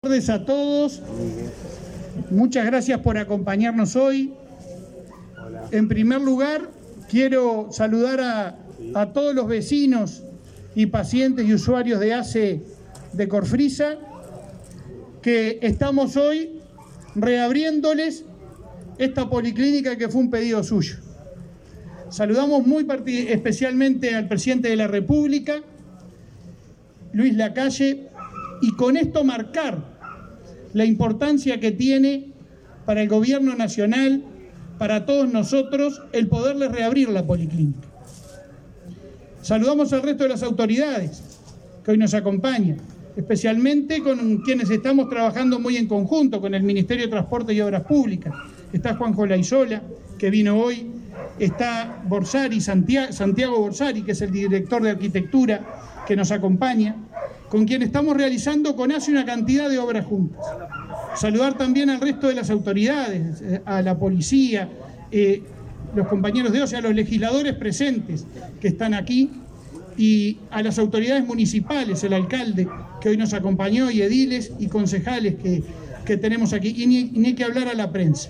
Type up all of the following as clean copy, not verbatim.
Buenas tardes a todos. Muchas gracias por acompañarnos hoy. En primer lugar, quiero saludar a todos los vecinos y pacientes y usuarios de ACE de Corfrisa, que estamos hoy reabriéndoles esta policlínica que fue un pedido suyo. Saludamos muy especialmente al presidente de la República, Luis Lacalle, y con esto marcar la importancia que tiene para el gobierno nacional, para todos nosotros, el poderles reabrir la policlínica. Saludamos al resto de las autoridades que hoy nos acompañan, especialmente con quienes estamos trabajando muy en conjunto, con el Ministerio de Transporte y Obras Públicas. Está Juanjo Laizola, que vino hoy, está Borsari, Santiago Borsari, que es el director de Arquitectura, que nos acompaña, con quien estamos realizando con ACE una cantidad de obras juntas. Saludar también al resto de las autoridades, a la policía, los compañeros de OCE, a los legisladores presentes que están aquí, y a las autoridades municipales, el alcalde que hoy nos acompañó, y ediles y concejales que tenemos aquí, y ni que hablar a la prensa.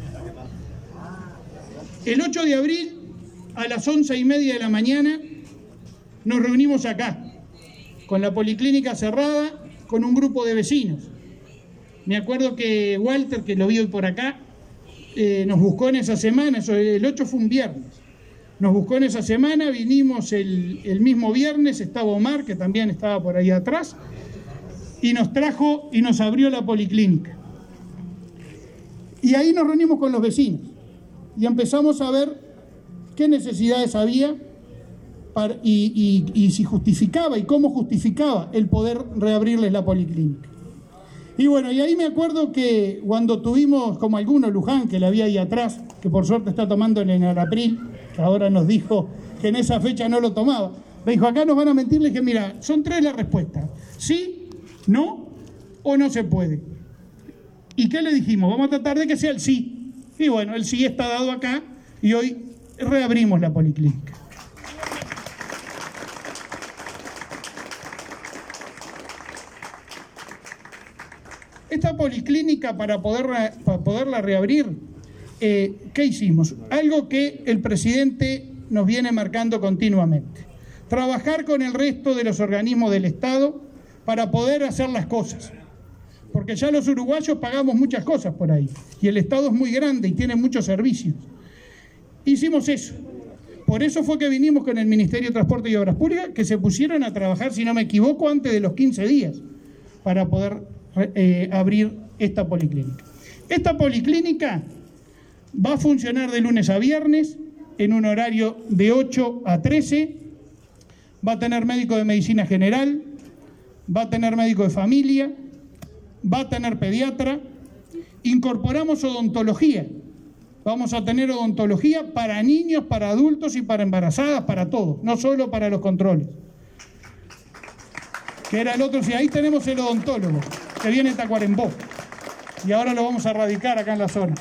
El 8 de abril, a las 11:30 de la mañana, nos reunimos acá, con la policlínica cerrada, con un grupo de vecinos. Me acuerdo que Walter, que lo vi hoy por acá, nos buscó en esa semana, el 8 fue un viernes, nos buscó en esa semana, vinimos el mismo viernes, estaba Omar, que también estaba por ahí atrás, y nos trajo y nos abrió la policlínica. Y ahí nos reunimos con los vecinos, y empezamos a ver qué necesidades había, y si justificaba y cómo justificaba el poder reabrirles la policlínica. Y bueno, y ahí me acuerdo que cuando tuvimos, como alguno, Luján, que la había ahí atrás, que por suerte está tomando en el Arapril, que ahora nos dijo que en esa fecha no lo tomaba, me dijo, acá nos van a mentir, le dije, mira, son 3 las respuestas: sí, no o no se puede. ¿Y qué le dijimos? Vamos a tratar de que sea el sí. Y bueno, el sí está dado acá y hoy reabrimos la policlínica. Esta policlínica, para poderla reabrir, ¿qué hicimos? Algo que el presidente nos viene marcando continuamente: trabajar con el resto de los organismos del Estado para poder hacer las cosas. Porque ya los uruguayos pagamos muchas cosas por ahí, y el Estado es muy grande y tiene muchos servicios. Hicimos eso. Por eso fue que vinimos con el Ministerio de Transporte y Obras Públicas, que se pusieron a trabajar, si no me equivoco, antes de los 15 días, para poder abrir esta policlínica. Esta policlínica va a funcionar de lunes a viernes en un horario de 8 a 13, va a tener médico de medicina general, va a tener médico de familia, va a tener pediatra, incorporamos odontología, vamos a tener odontología para niños, para adultos y para embarazadas, para todos, no solo para los controles, que era el otro. Si ahí tenemos el odontólogo, que viene en Tacuarembó, y ahora lo vamos a radicar acá en la zona.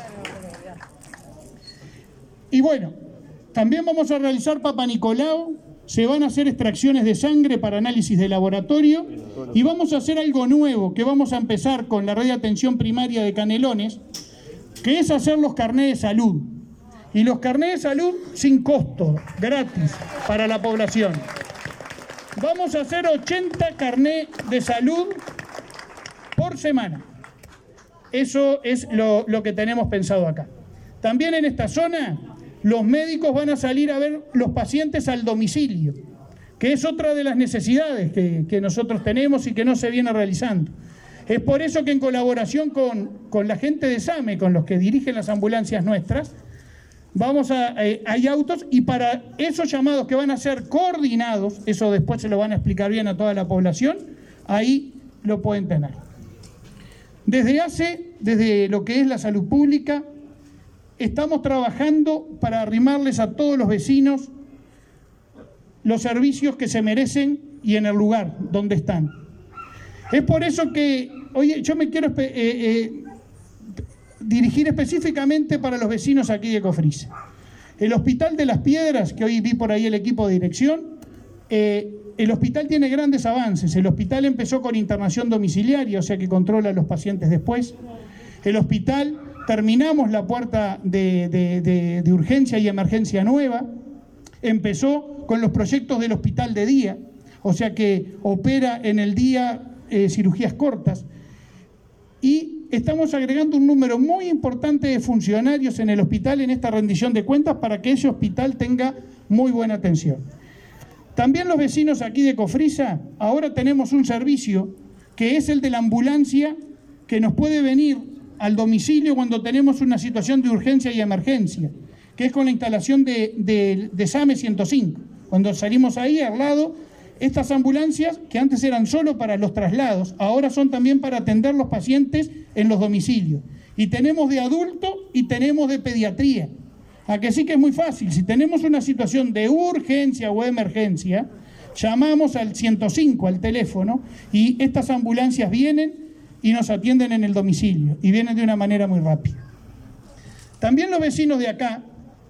Y bueno, también vamos a realizar Papa Nicolau, se van a hacer extracciones de sangre para análisis de laboratorio, y vamos a hacer algo nuevo, que vamos a empezar con la red de atención primaria de Canelones, que es hacer los carnés de salud. Y los carnés de salud sin costo, gratis para la población. Vamos a hacer 80 carnés de salud por semana. Eso es lo que tenemos pensado acá. También en esta zona, los médicos van a salir a ver los pacientes al domicilio, que es otra de las necesidades que nosotros tenemos y que no se viene realizando. Es por eso que en colaboración con la gente de SAME, con los que dirigen las ambulancias nuestras, hay autos, y para esos llamados que van a ser coordinados, eso después se lo van a explicar bien a toda la población, ahí lo pueden tener. Desde lo que es la salud pública, estamos trabajando para arrimarles a todos los vecinos los servicios que se merecen y en el lugar donde están. Es por eso que hoy yo me quiero dirigir específicamente para los vecinos aquí de Cofrisa. El Hospital de las Piedras, que hoy vi por ahí el equipo de dirección, El hospital tiene grandes avances. El hospital empezó con internación domiciliaria, o sea que controla a los pacientes después. El hospital, terminamos la puerta de urgencia y emergencia nueva. Empezó con los proyectos del hospital de día, o sea que opera en el día cirugías cortas. Y estamos agregando un número muy importante de funcionarios en el hospital en esta rendición de cuentas para que ese hospital tenga muy buena atención. También los vecinos aquí de Cofrisa, ahora tenemos un servicio que es el de la ambulancia que nos puede venir al domicilio cuando tenemos una situación de urgencia y emergencia, que es con la instalación de SAME 105. Cuando salimos ahí al lado, estas ambulancias que antes eran solo para los traslados, ahora son también para atender los pacientes en los domicilios. Y tenemos de adulto y tenemos de pediatría. A que sí que es muy fácil, si tenemos una situación de urgencia o emergencia, llamamos al 105, al teléfono, y estas ambulancias vienen y nos atienden en el domicilio, y vienen de una manera muy rápida. También los vecinos de acá,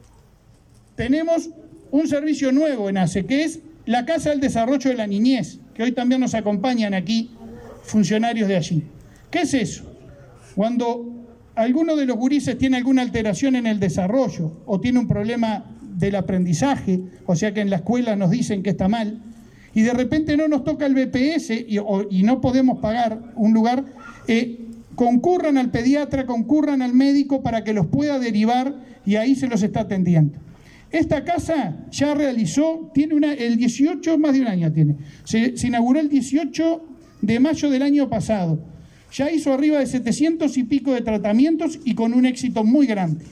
tenemos un servicio nuevo en ACE, que es la Casa del Desarrollo de la Niñez, que hoy también nos acompañan aquí funcionarios de allí. ¿Qué es eso? Cuando alguno de los gurises tiene alguna alteración en el desarrollo o tiene un problema del aprendizaje, o sea que en la escuela nos dicen que está mal, y de repente no nos toca el BPS y no podemos pagar un lugar, concurran al pediatra, concurran al médico para que los pueda derivar y ahí se los está atendiendo. Esta casa ya realizó, el 18, más de un año tiene, se inauguró el 18 de mayo del año pasado. Ya hizo arriba de 700 y pico de tratamientos y con un éxito muy grande.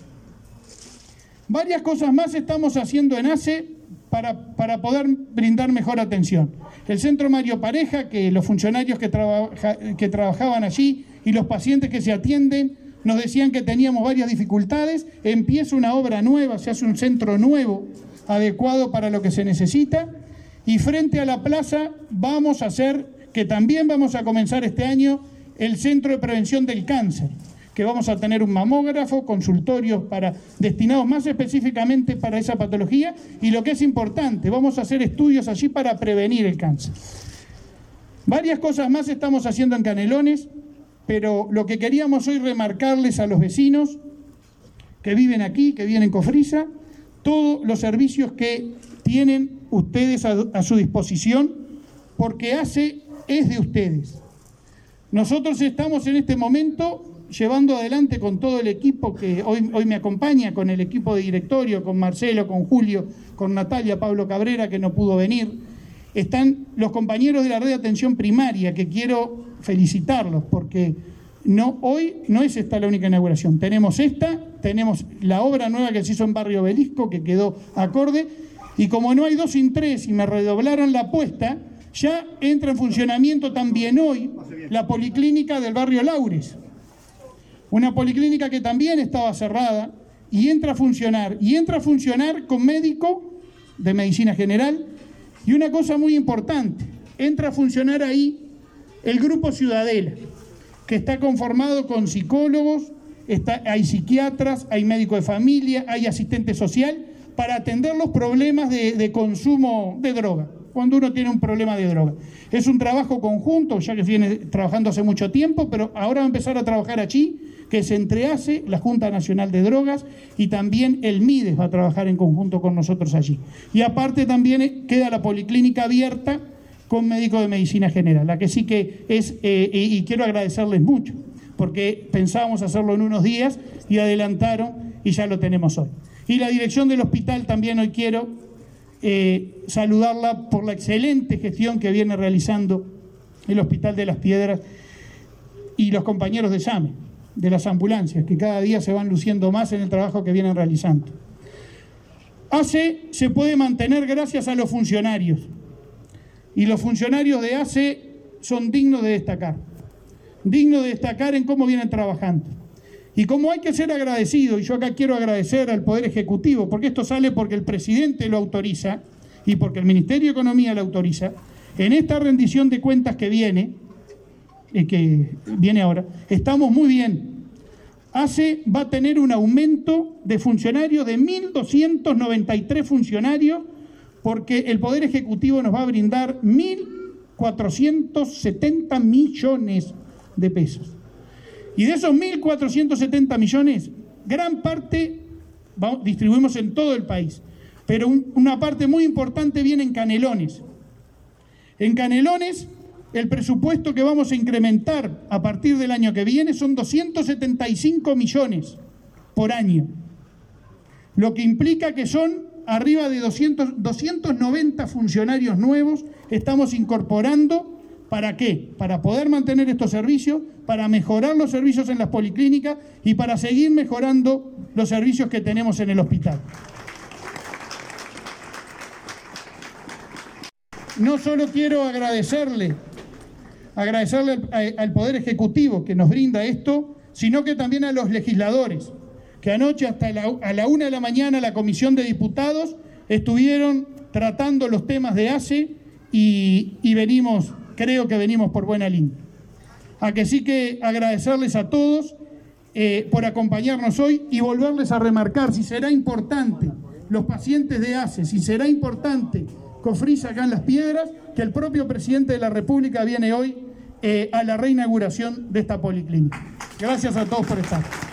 Varias cosas más estamos haciendo en ACE para poder brindar mejor atención. El Centro Mario Pareja, que los funcionarios que trabajaban allí y los pacientes que se atienden nos decían que teníamos varias dificultades. Empieza una obra nueva, se hace un centro nuevo, adecuado para lo que se necesita. Y frente a la plaza vamos a hacer, que también vamos a comenzar este año, el Centro de Prevención del Cáncer, que vamos a tener un mamógrafo, consultorios destinados más específicamente para esa patología, y lo que es importante, vamos a hacer estudios allí para prevenir el cáncer. Varias cosas más estamos haciendo en Canelones, pero lo que queríamos hoy remarcarles a los vecinos que viven aquí, que viven en Cofrisa, todos los servicios que tienen ustedes a su disposición, porque ACE es de ustedes. Nosotros estamos en este momento llevando adelante con todo el equipo que hoy me acompaña, con el equipo de directorio, con Marcelo, con Julio, con Natalia, Pablo Cabrera, que no pudo venir. Están los compañeros de la red de atención primaria, que quiero felicitarlos, porque hoy no es esta la única inauguración. Tenemos la obra nueva que se hizo en Barrio Obelisco, que quedó acorde, y como no hay 2 sin 3 y me redoblaron la apuesta, ya entra en funcionamiento también hoy la policlínica del barrio Laures. Una policlínica que también estaba cerrada y entra a funcionar con médico de medicina general. Y una cosa muy importante, entra a funcionar ahí el Grupo Ciudadela, que está conformado con psicólogos, hay psiquiatras, hay médico de familia, hay asistente social, para atender los problemas de consumo de droga, cuando uno tiene un problema de droga. Es un trabajo conjunto, ya que viene trabajando hace mucho tiempo, pero ahora va a empezar a trabajar allí, que se entrehace la Junta Nacional de Drogas, y también el MIDES va a trabajar en conjunto con nosotros allí. Y aparte también queda la policlínica abierta con médico de medicina general, la que sí que es, y quiero agradecerles mucho, porque pensábamos hacerlo en unos días y adelantaron y ya lo tenemos hoy. Y la dirección del hospital también hoy quiero saludarla por la excelente gestión que viene realizando el Hospital de las Piedras y los compañeros de SAME, de las ambulancias, que cada día se van luciendo más en el trabajo que vienen realizando. ACE se puede mantener gracias a los funcionarios, y los funcionarios de ACE son dignos de destacar en cómo vienen trabajando. Y como hay que ser agradecido, y yo acá quiero agradecer al Poder Ejecutivo, porque esto sale porque el presidente lo autoriza y porque el Ministerio de Economía lo autoriza, en esta rendición de cuentas que viene ahora, estamos muy bien. ACE va a tener un aumento de funcionarios de 1.293 funcionarios porque el Poder Ejecutivo nos va a brindar 1.470 millones de pesos. Y de esos 1.470 millones, gran parte distribuimos en todo el país, pero una parte muy importante viene en Canelones. En Canelones, el presupuesto que vamos a incrementar a partir del año que viene son 275 millones por año, lo que implica que son arriba de 290 funcionarios nuevos estamos incorporando. ¿Para qué? Para poder mantener estos servicios, para mejorar los servicios en las policlínicas y para seguir mejorando los servicios que tenemos en el hospital. No solo quiero agradecerle al Poder Ejecutivo que nos brinda esto, sino que también a los legisladores, que anoche hasta a la 1 de la mañana la Comisión de Diputados estuvieron tratando los temas de ACE y creo que venimos por buena línea. Así que agradecerles a todos por acompañarnos hoy y volverles a remarcar si será importante los pacientes de ACE, si será importante Cofrisa acá en Las Piedras, que el propio presidente de la República viene hoy a la reinauguración de esta policlínica. Gracias a todos por estar.